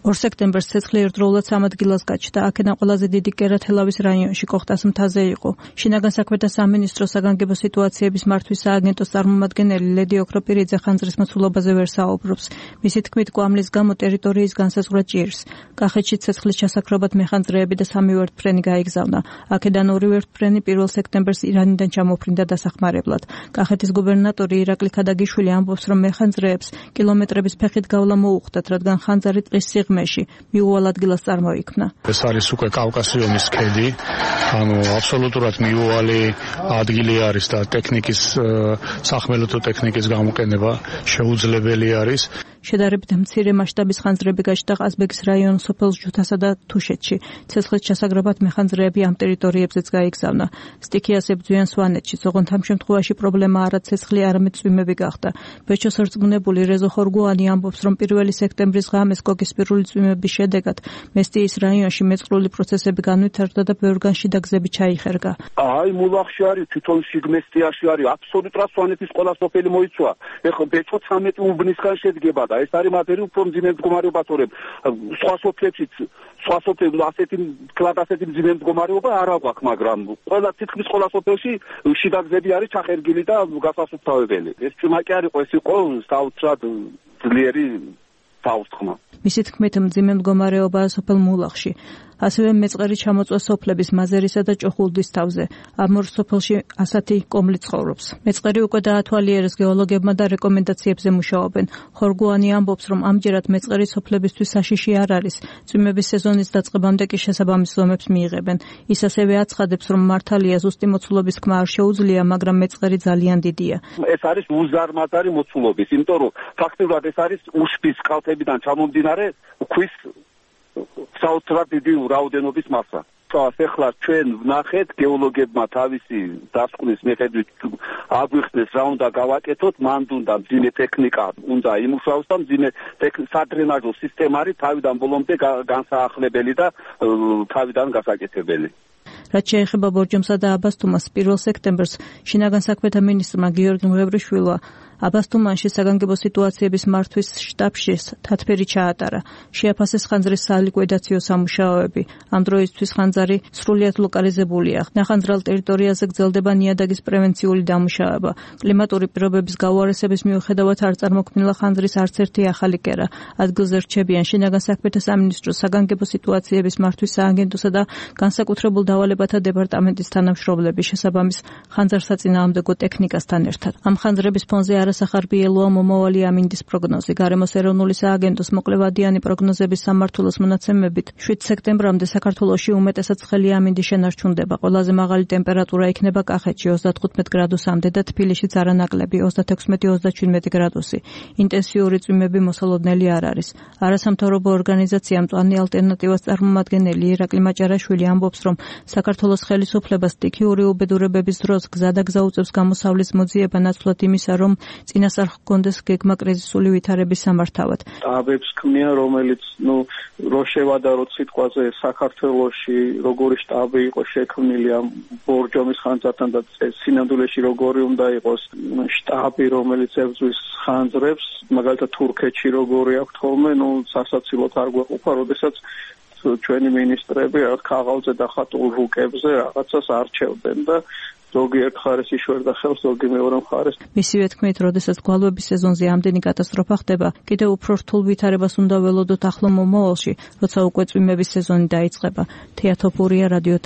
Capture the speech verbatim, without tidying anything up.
ორ სექტემბერს ცეცხლი ერთდროულად სამ ადგილას გაჩნდა. აქედან ყველაზე დიდი კერათელავის რაიონში, კოხტას მთაზე იყო. შინაგან საქმეთა სამინისტროს საგანგებო სიტუაციების მართვის სააგენტოს წარმომადგენელი ლედი ოქროპირიძე ხანძრის მოცულობაზე ვერ საუბრობს. მისი თქმით, კვამლის გამო ტერიტორიის განსაზღვრა ჭირს. კახეთში ცეცხლის ჩასაქრობად მეხანძრეები და სამი ვერტმფრენი გაიგზავნა. აქედან ორი ვერტმფრენი პირველ სექტემბერს ირანიდან ჩამოფრინდა დასახმარებლად. კახეთის გუბერნატორი ირაკლი ქადაგიშვილი ამბობს, რომ მეხანძრეებს კილომეტრების ფეხით გავლა მოუხდათ, რადგან ხანძარი ტყის სიღრმეში მიუვალ ადგილას წარმოიქმნა. ეს არის უკვე კავკასიონის ქედი, ანუ აბსოლუტურად მიუვალი ადგილი არის და ტექნიკის სახმელეთო ტექნიკის გამოყენება შეუძლებელი არის. შედარებით მცირე მასშტაბის ხანძრები გაჩნდა ყაზბეგის რაიონის სოფელ ჟუთასა და თუშეთში. ცეცხლის ჩასაგრაბად მეხანძრეები ამ ტერიტორიებზეც გაიგზავნა. სტიქიას ებრძვიან სვანეთში. ოღონდ ამ შემთხვევაში პრობლემა არა ცეცხლი, არამედ წვიმები გახდა. ბეჭოს რწმუნებული რეზო ხორგუანი ამბობს, რომ პირველი სექტემბრის ღამეს გოგისპირული წვიმების შედეგად მესტიის რაიონში მეწყრული პროცესები განვითარდა და ბევრგან შიდა გზები ჩაიხერგა. აი მულახში არის, თვითონ შიგმესტიაში არის, აბსოლუტურად სვანეთის ყველა სოფელი მოიცვა. ეხლა ბეჭო ცამეტი უბნისგან შედგება და ეს არის მათერი უფრო მძიმე მდგომარეობა თორემ სხვა სოფლებშიც სხვა სოფლებში ასეთი კლად ასეთი მძიმე მდგომარეობა არ აქვს, მაგრამ ყველა თითქმის ყველა სოფელში შიდა გზები არის ჩახერგილი და გასასუფთავებელი. ეს წვიმაკი არ იყო, ეს იყო საოცრად ძლიერი საუცხმა. მისი თქმით, მძიმე მდგომარეობაა სოფელ მულახში. ასევე მეწყერი ჩამოწვა სოფლების მაზერისა და ჭოხულდის თავზე. ამ ორ სოფელში ასათი კომლი ცხოვრობს. მეწყერი უკვე დაათვალიერეს გეოლოგებმა და რეკომენდაციებზე მუშაობენ. ხორგუანი ამბობს, რომ ამჯერად მეწყერი სოფლებისთვის საშიში არ არის. წვიმების სეზონის დაწყებამდე კი შესაბამის ზომებს მიიღებენ. ის ასევე აცხადებს, რომ მართალია ზუსტი მოცულობის თქმა არ შეუძლია, მაგრამ მეწყერი ძალიან დიდია. ეს არის უზარმაზარი მოცულობის, იმიტომ რომ ფაქტობრივად ეს არის უშბის კალთებიდან ჩამომდინარე ქვის საოცრად დიდი რაოდენობის მასა. ახლა ჩვენ ვნახეთ გეოლოგებმა თავისი დასკვნის მიხედვით აგვიხსნეს რა უნდა გავაკეთოთ, მანდ უნდა მძიმე ტექნიკა უნდა იმუშაოს და მძიმე სადრენაჟო სისტემა არის თავიდან ბოლომდე განსაახლებელი და თავიდან გასაკეთებელი. რაც შეეხება ბორჯომსა და აბასთუმას, პირველ სექტემბერს შინაგან საქმეთა მინისტრმა გიორგი მუღებრიშვილმა აბასთუმანში საგანგებო სიტუაციების მართვის შტაბში თათბირი ჩაატარა. შეაფასეს ხანძრის სალიკვიდაციო სამუშაოები. ამ დროისთვის ხანძარი სრულიად ლოკალიზებულია. ნახანძრალ ტერიტორიაზე გრძელდება ნიადაგის პრევენციული დამუშავება. კლიმატური პირობების გაუარესების მიუხედავად არ წარმოქმნილა ხანძრის არც ერთი ახალი კერა. ადგილზე რჩებიან შინაგან საქმეთა სამინისტროს საგანგებო სიტუაციების მართვის სააგენტოსა და განსაკუთრებულ დავალებათა დეპარტამენტის თანამშრომლები შესაბამის ხანძარსაწინააღმდეგო ტექნიკასთან ერთად. ამ ხანძრების ფონზე არასახარბიელოა მომავალი ამინდის პროგნოზი. გარემოს ეროვნული სააგენტოს მოკლევადიანი პროგნოზების სამმართველოს მონაცემებით შვიდ სექტემბრამდე საქართველოში უმეტესად ცხელი ამინდი შენარჩუნდება. ყველაზე მაღალი ტემპერატურა იქნება კახეთში ოცდათხუთმეტ გრადუსამდე და თბილისშიც არანაკლები ოცდათექვსმეტი ოცდაჩვიდმეტი გრადუსი. ინტენსიური წვიმები მოსალოდნელი არ არის. არასამთავრობო ორგანიზაცია მწვანე ალტერნატივას წარმომადგენელი ირაკლი მაჭარაშვილი ამბობს, რომ საქართველოს ხელისუფლებას სტიქიური უბედურებების დროს გზა და გზა უწევს გამოსავლის მოძიება ნაცვლად იმისა, რომ წინასწარ ჰქონდეს გეგმა კრიზისული ვითარების სამართავად. შტაბებს ქმნიან, რომელიც ნუ რო შევადაროთ სიტყვაზე საქართველოში როგორი შტაბი იყო შექმნილი ამ ბორჯომის ხანძართან და სინამდვილეში როგორი უნდა იყოს შტაბი, რომელიც ებრძვის ხანძრებს, მაგალითად თურქეთში როგორი აქვს ხოლმე, ნუ სასაცილოდ არ გვეყოფა, როდესაც ჩვენი მინისტრები რაღაც ქაღალდზე დახატულ რუკებზე რაღაცას არჩევდნენ და ზოგიერთ მხარეს იშვერდა ხელს, ზოგი მეორე მხარეს. მისივე თქმით, როდესაც გვალვების სეზონზე ამდენი კატასტროფა ხდება, კიდევ უფრო რთულ ვითარებას უნდა ველოდოთ ახლო მომავალში, როცა უკვე წვიმების სეზონი დაიწყება. თეატოფურია რადიო